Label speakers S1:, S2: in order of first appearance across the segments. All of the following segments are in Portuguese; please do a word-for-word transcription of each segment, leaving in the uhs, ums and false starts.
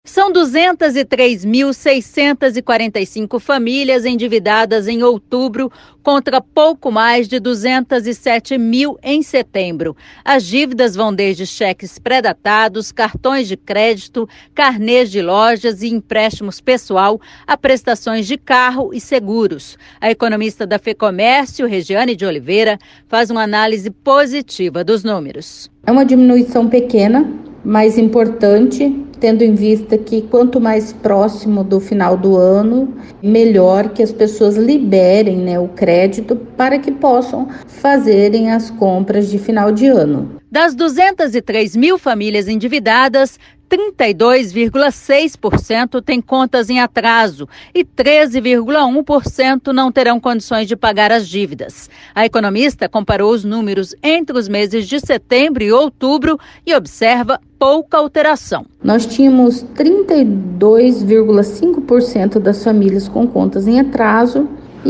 S1: São duzentas e três mil, seiscentas e quarenta e cinco famílias endividadas em outubro, contra pouco mais de duzentas e sete mil em setembro. As dívidas vão desde cheques pré-datados, cartões de crédito, carnês de lojas e empréstimos pessoal a prestações de carro e seguros. A economista da FEComércio, Regiane de Oliveira, faz uma análise positiva dos números.
S2: É uma diminuição pequena, mas importante, tendo em vista que quanto mais próximo do final do ano, melhor que as pessoas liberem, né, o crédito para que possam fazerem as compras de final de ano.
S1: Das duzentas e três mil famílias endividadas, trinta e dois vírgula seis por cento têm contas em atraso e treze vírgula um por cento não terão condições de pagar as dívidas. A economista comparou os números entre os meses de setembro e outubro e observa pouca alteração.
S2: Nós tínhamos trinta e dois vírgula cinco por cento das famílias com contas em atraso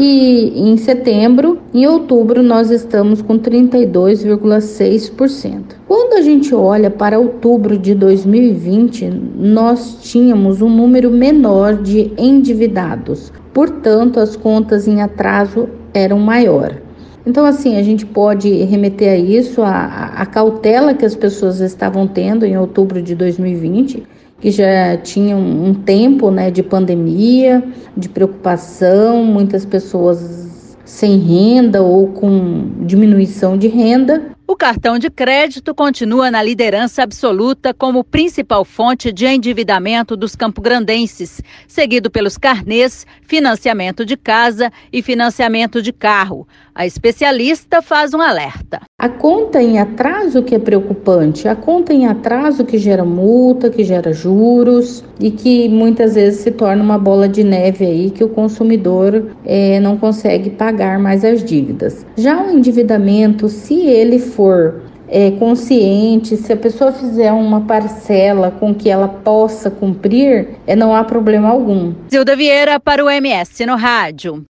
S2: e em setembro, em outubro nós estamos com trinta e dois vírgula seis por cento. Quando a gente olha para outubro de dois mil e vinte, nós tínhamos um número menor de endividados, portanto as contas em atraso eram maior. Então, assim, a gente pode remeter a isso, a, a cautela que as pessoas estavam tendo em outubro de dois mil e vinte, que já tinha um tempo, né, de pandemia, de preocupação, muitas pessoas sem renda ou com diminuição de renda.
S1: O cartão de crédito continua na liderança absoluta como principal fonte de endividamento dos campograndenses, seguido pelos carnês, financiamento de casa e financiamento de carro. A especialista faz um alerta.
S2: A conta em atraso que é preocupante, a conta em atraso que gera multa, que gera juros e que muitas vezes se torna uma bola de neve aí que o consumidor é, não consegue pagar mais as dívidas. Já o endividamento, se ele for é, consciente, se a pessoa fizer uma parcela com que ela possa cumprir, é, não há problema algum.
S1: Zilda Vieira para o M S no Rádio.